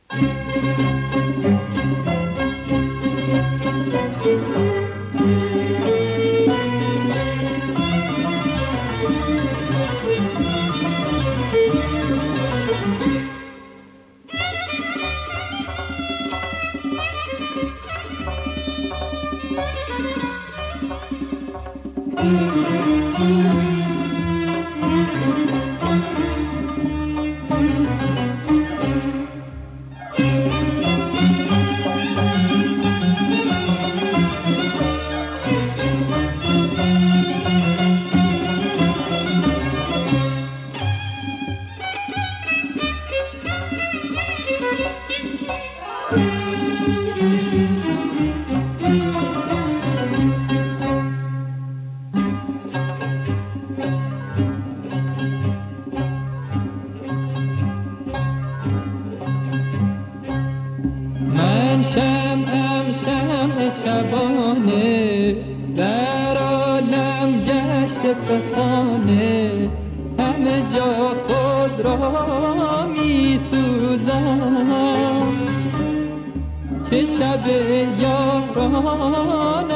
من شمعم شمع شبانه، در عالم گشت فسانه، همه جا خود را می سوزم که شب یاران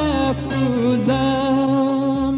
افروزم.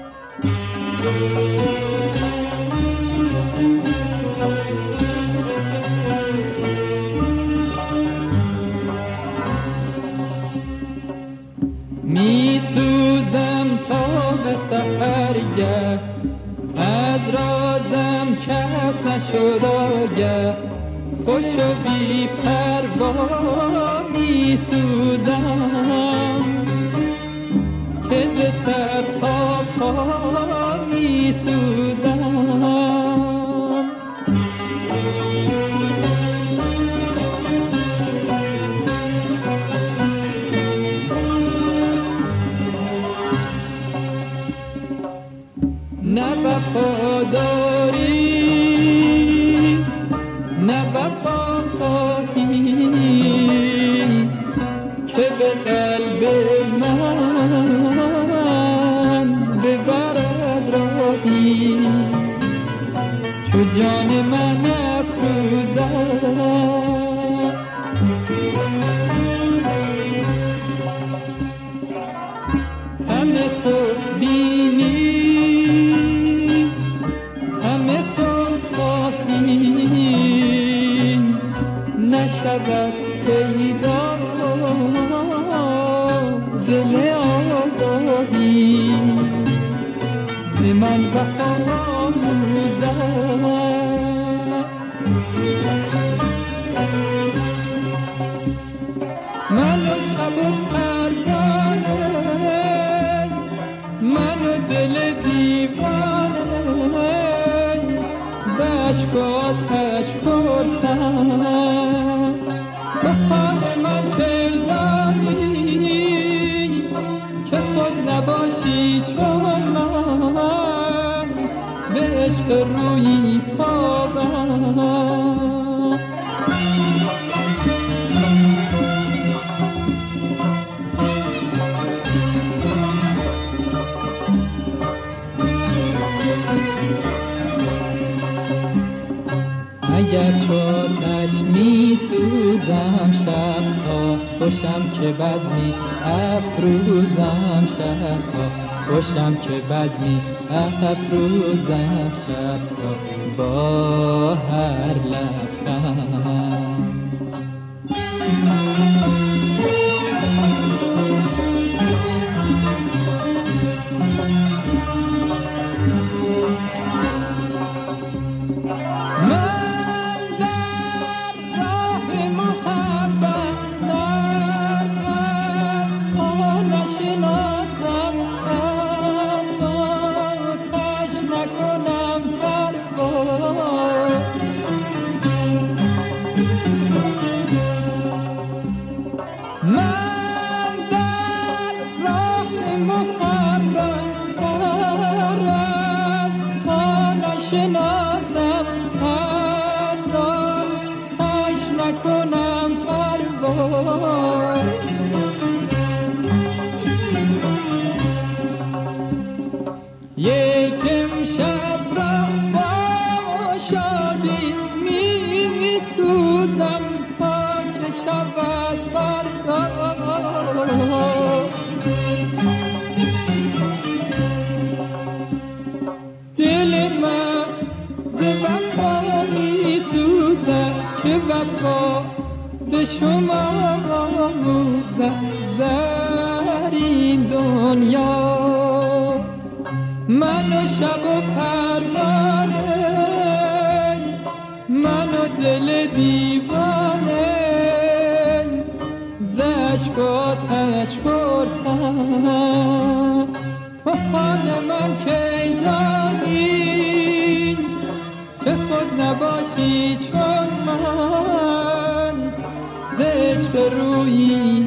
می سوزم تا به سحرگه، از رازم کس نشد آگه، خوش و بی پروا می سوزم که ز سر تا پا می سوزم. نه وفاداری نه وفا خواهی که به قلب من ببرد راهی، چو جان من افروزد. همه خود بینی نشود پیدا دل آگاهی، ز من وفا آموزد. من و شب و پروانه، من و دل دیوانه، بشک و آتش پرسم به حال من دل داری که خود نباشی چون من، به عشق روی پابم. اگر چوتش می سوزم شبها، خوشم که بزمی افروزم شبها، خوشم که بزمی افروزم شبها با هر لبخند. یکم شب را با شادی می سوزم. که وفا به شما در این دنیا. من و شب و پروانه، من و دل دیوانه، زشک و آتش پرسم تو حال من کی دانی که خود نباشی چون من، ز عشق رویی